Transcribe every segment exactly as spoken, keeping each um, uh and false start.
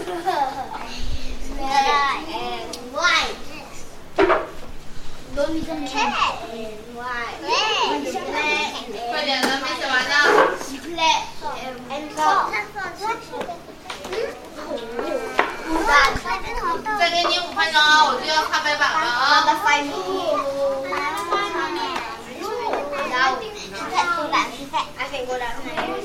and white. Don't be some cat and white. Black 快点的，没写完呢。 black and gold. 再给你五分钟，我就要擦白板了啊！ Five minutes. Now, I can go down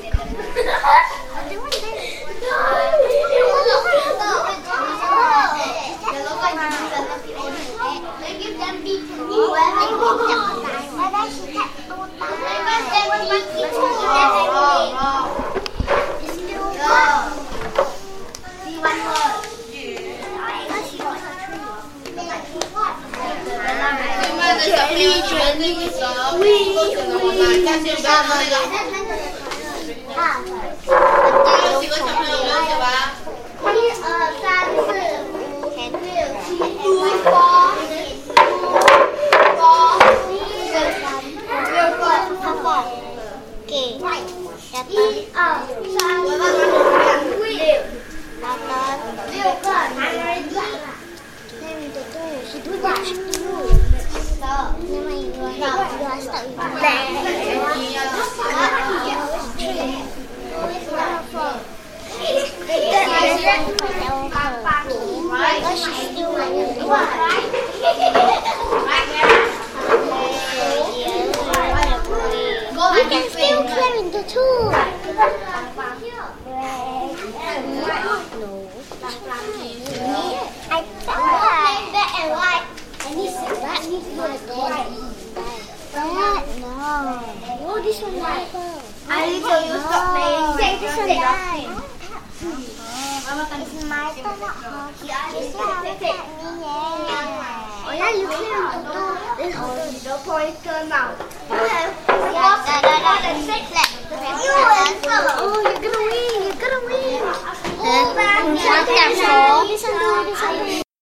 They give them beat to me. See one word. 另外的小朋友，你们那个手不写的我们，下先不要那个。有几个小朋友没有写完？ 一二三四五六七八八六个，他放给一二三四五六六个，男人一。那你的队友是多少？另外一个要要小一点。You can still clear into two. No. I black, black and white. And this is black. This is white. Black? No. Oh, this one white. I need to use the name. Say this one white. It's my turn. You see how it's at me, yeah. Oh yeah, you clear into two. This is the pointer now. You answer. Oh, you're gonna win. You're gonna win. Oh, back. Listen to listen to.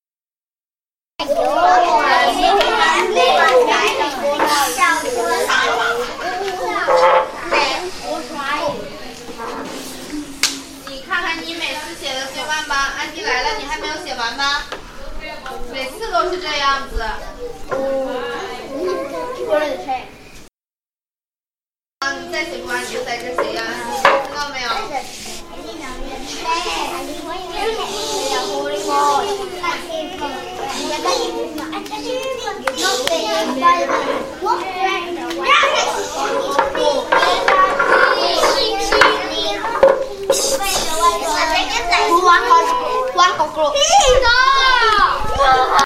你看看你每次写的随完吧，安迪来了，你还没有写完吗？每次都是这样子。啊，你再写不完你就在这写呀，知道没有？ One, one, one, one,